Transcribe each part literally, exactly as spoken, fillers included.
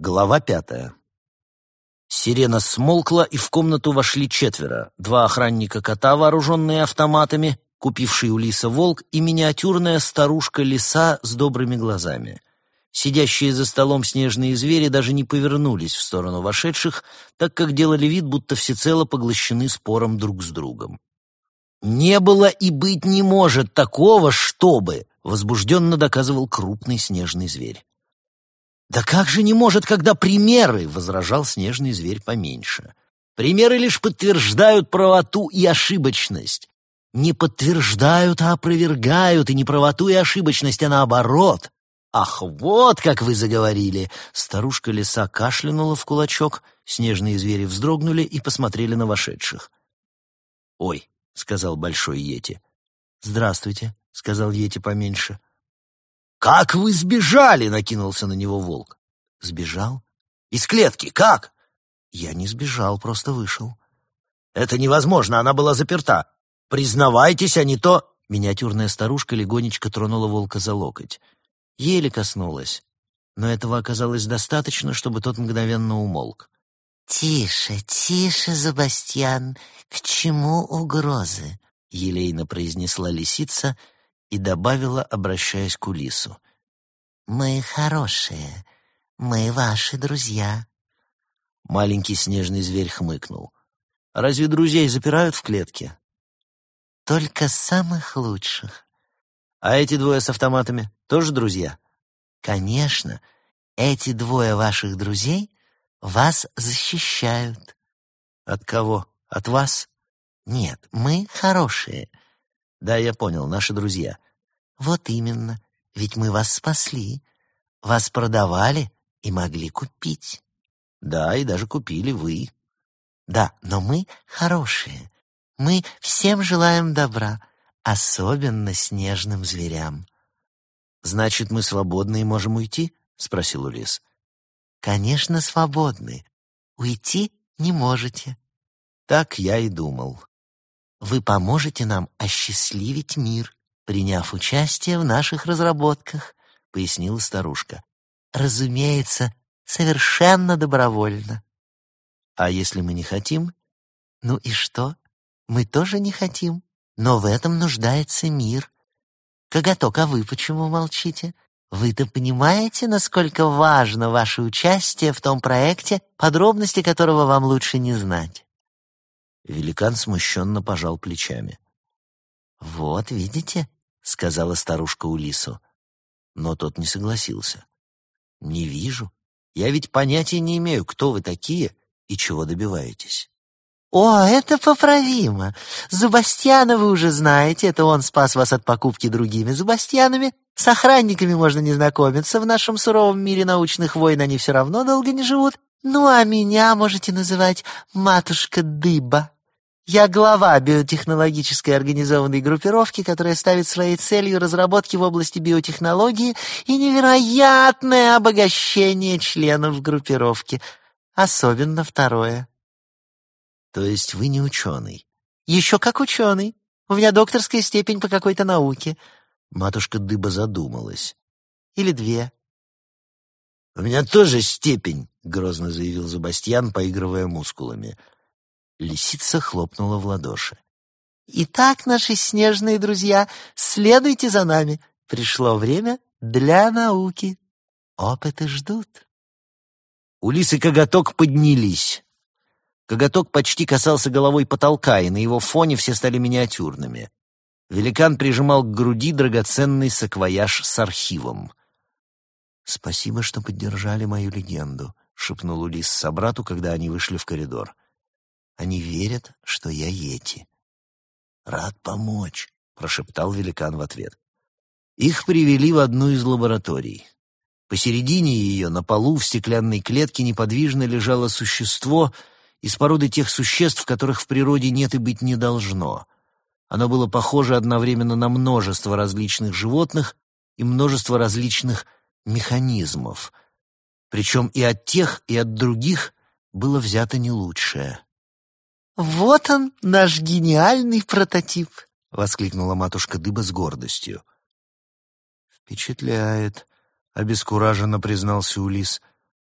Глава пятая. Сирена смолкла, и в комнату вошли четверо. Два охранника кота, вооруженные автоматами, купивший у лиса волк, и миниатюрная старушка-лиса с добрыми глазами. Сидящие за столом снежные звери даже не повернулись в сторону вошедших, так как делали вид, будто всецело поглощены спором друг с другом. «Не было и быть не может такого, чтобы!» — возбужденно доказывал крупный снежный зверь. «Да как же не может, когда примеры?» — возражал снежный зверь поменьше. «Примеры лишь подтверждают правоту и ошибочность. Не подтверждают, а опровергают, и не правоту и ошибочность, а наоборот. Ах, вот как вы заговорили!» Старушка-лиса кашлянула в кулачок, снежные звери вздрогнули и посмотрели на вошедших. «Ой», — сказал большой йети. «Здравствуйте», — сказал йети поменьше. «Как вы сбежали?» — накинулся на него волк. «Сбежал? Из клетки? Как?» «Я не сбежал, просто вышел». «Это невозможно, она была заперта. Признавайтесь, а не то...» Миниатюрная старушка легонечко тронула волка за локоть. Еле коснулась, но этого оказалось достаточно, чтобы тот мгновенно умолк. «Тише, тише, Себастьян, к чему угрозы?» — елейно произнесла лисица и добавила, обращаясь к Улису. «Мы хорошие, мы ваши друзья». Маленький снежный зверь хмыкнул. «А разве друзей запирают в клетке?» «Только самых лучших». «А эти двое с автоматами тоже друзья?» «Конечно, эти двое ваших друзей вас защищают». «От кого? От вас?» «Нет, мы хорошие». «Да, я понял, наши друзья». «Вот именно, ведь мы вас спасли. Вас продавали и могли купить». «Да, и даже купили вы». «Да, но мы хорошие. Мы всем желаем добра, особенно снежным зверям». «Значит, мы свободны и можем уйти?» — спросил Улис. «Конечно, свободны. Уйти не можете». «Так я и думал». «Вы поможете нам осчастливить мир, приняв участие в наших разработках», — пояснила старушка. «Разумеется, совершенно добровольно». «А если мы не хотим?» «Ну и что? Мы тоже не хотим, но в этом нуждается мир. Коготок, а вы почему молчите? Вы-то понимаете, насколько важно ваше участие в том проекте, подробности которого вам лучше не знать?» Великан смущенно пожал плечами. «Вот, видите?» — сказала старушка Улису. Но тот не согласился. «Не вижу. Я ведь понятия не имею, кто вы такие и чего добиваетесь». «О, это поправимо. Себастьяна вы уже знаете, это он спас вас от покупки другими Себастьянами. С охранниками можно не знакомиться, в нашем суровом мире научных войн они все равно долго не живут. Ну, а меня можете называть матушка Дыба. Я глава биотехнологической организованной группировки, которая ставит своей целью разработки в области биотехнологии и невероятное обогащение членов группировки, особенно второе». «То есть вы не ученый?» «Еще как ученый. У меня докторская степень по какой-то науке». Матушка Дыба задумалась. «Или две». «У меня тоже степень», — грозно заявил Себастьян, поигрывая мускулами. Лисица хлопнула в ладоши. «Итак, наши снежные друзья, следуйте за нами. Пришло время для науки. Опыты ждут». Улис и Коготок поднялись. Коготок почти касался головой потолка, и на его фоне все стали миниатюрными. Великан прижимал к груди драгоценный саквояж с архивом. «Спасибо, что поддержали мою легенду», — шепнул Улис собрату, когда они вышли в коридор. «Они верят, что я йети». «Рад помочь», — прошептал великан в ответ. Их привели в одну из лабораторий. Посередине ее, на полу, в стеклянной клетке, неподвижно лежало существо из породы тех существ, которых в природе нет и быть не должно. Оно было похоже одновременно на множество различных животных и множество различных механизмов. Причем и от тех, и от других было взято не лучшее. «Вот он, наш гениальный прототип!» — воскликнула матушка Дыба с гордостью. «Впечатляет», — обескураженно признался Улис.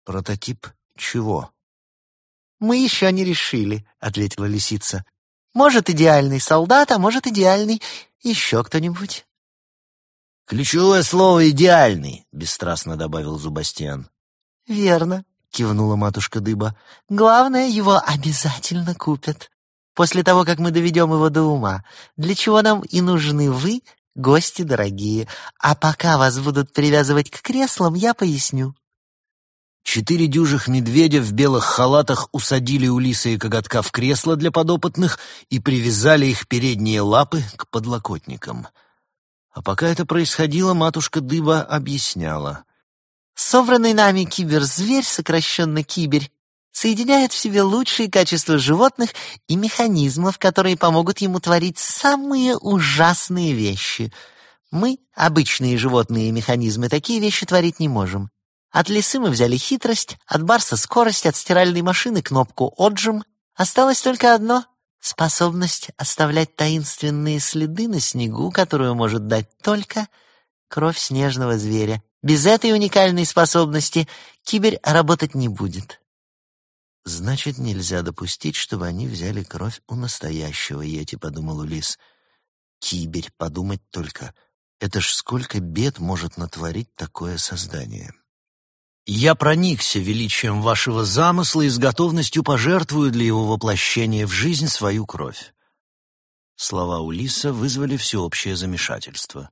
Прототип чего? «Мы еще не решили», — ответила лисица. «Может, идеальный солдат, а может, идеальный еще кто-нибудь». «Ключевое слово «идеальный», — бесстрастно добавил Зубастьян. «Верно», — кивнула матушка Дыба. «Главное, его обязательно купят. После того, как мы доведем его до ума, для чего нам и нужны вы, гости дорогие. А пока вас будут привязывать к креслам, я поясню». Четыре дюжих медведя в белых халатах усадили Улиса и Коготка в кресло для подопытных и привязали их передние лапы к подлокотникам. А пока это происходило, матушка Дыба объясняла. «Собранный нами киберзверь, сокращенно киберь, соединяет в себе лучшие качества животных и механизмов, которые помогут ему творить самые ужасные вещи. Мы, обычные животные и механизмы, такие вещи творить не можем. От лисы мы взяли хитрость, от барса скорость, от стиральной машины кнопку «Отжим». Осталось только одно — способность оставлять таинственные следы на снегу, которую может дать только кровь снежного зверя. Без этой уникальной способности киберь работать не будет». «Значит, нельзя допустить, чтобы они взяли кровь у настоящего йети», — подумал Улис. «Киберь, подумать только. Это ж сколько бед может натворить такое создание». «Я проникся величием вашего замысла и с готовностью пожертвую для его воплощения в жизнь свою кровь». Слова Улиса вызвали всеобщее замешательство.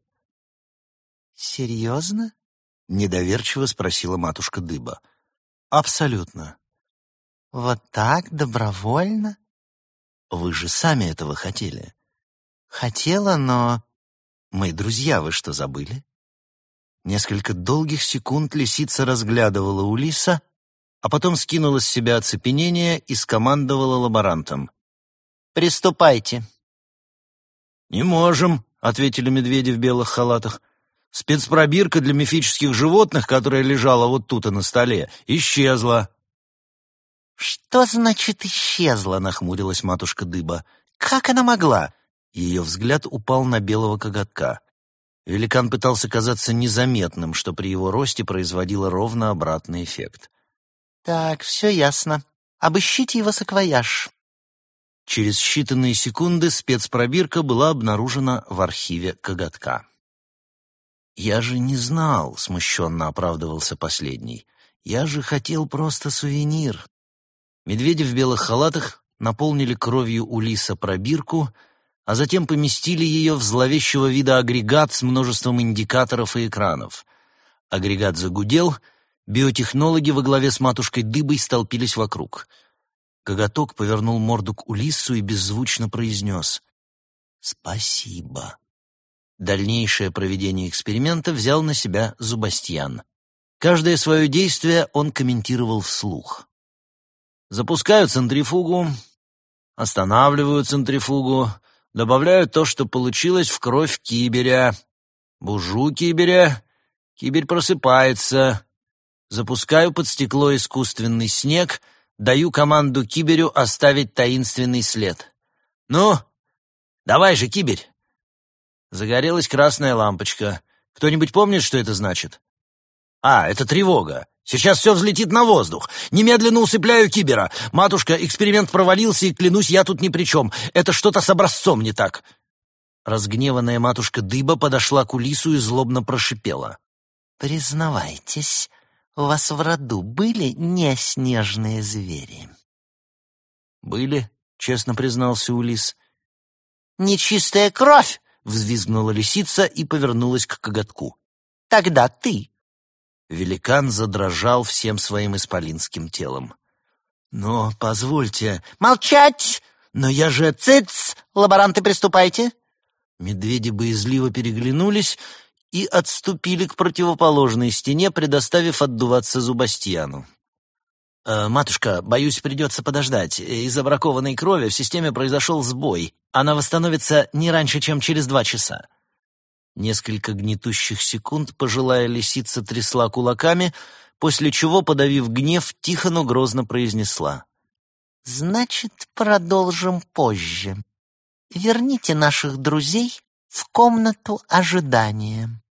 «Серьезно?» — недоверчиво спросила матушка Дыба. «Абсолютно». «Вот так, добровольно?» «Вы же сами этого хотели». «Хотела, но...» «Мы друзья, вы что, забыли?» Несколько долгих секунд лисица разглядывала Улиса, а потом скинула с себя оцепенение и скомандовала лаборантом. «Приступайте». «Не можем», — ответили медведи в белых халатах. «Спецпробирка для мифических животных, которая лежала вот тут и на столе, исчезла». «Что значит исчезла?» — нахмурилась матушка Дыба. «Как она могла?» Ее взгляд упал на белого Коготка. Великан пытался казаться незаметным, что при его росте производило ровно обратный эффект. «Так, все ясно. Обыщите его саквояж». Через считанные секунды спецпробирка была обнаружена в архиве Коготка. «Я же не знал», — смущенно оправдывался последний. «Я же хотел просто сувенир». Медведи в белых халатах наполнили кровью Улиса пробирку, а затем поместили ее в зловещего вида агрегат с множеством индикаторов и экранов. Агрегат загудел, биотехнологи во главе с матушкой Дыбой столпились вокруг. Коготок повернул морду к Улиссу и беззвучно произнес «Спасибо». Дальнейшее проведение эксперимента взял на себя Зубастьян. Каждое свое действие он комментировал вслух. «Запускаю центрифугу, останавливаю центрифугу, добавляю то, что получилось в кровь киберя. Бужу киберя. Киберь просыпается. Запускаю под стекло искусственный снег. Даю команду киберю оставить таинственный след. Ну, давай же, киберь!» Загорелась красная лампочка. Кто-нибудь помнит, что это значит? А, это тревога. Сейчас все взлетит на воздух. Немедленно усыпляю кибера. Матушка, эксперимент провалился, и, клянусь, я тут ни при чем. Это что-то с образцом не так. Разгневанная матушка Дыба подошла к Улису и злобно прошипела. «Признавайтесь, у вас в роду были неснежные звери?» «Были», — честно признался Улис. «Нечистая кровь!» — взвизгнула лисица и повернулась к Коготку. «Тогда ты!» Великан задрожал всем своим исполинским телом. «Но, позвольте...» «Молчать! Но я же...» «Цыц! Лаборанты, приступайте!» Медведи боязливо переглянулись и отступили к противоположной стене, предоставив отдуваться Зубастьяну. «Э, «Матушка, боюсь, придется подождать. Из-за бракованной крови в системе произошел сбой. Она восстановится не раньше, чем через два часа». Несколько гнетущих секунд пожилая лисица трясла кулаками, после чего, подавив гнев, тихо, но грозно произнесла. «Значит, продолжим позже. Верните наших друзей в комнату ожидания».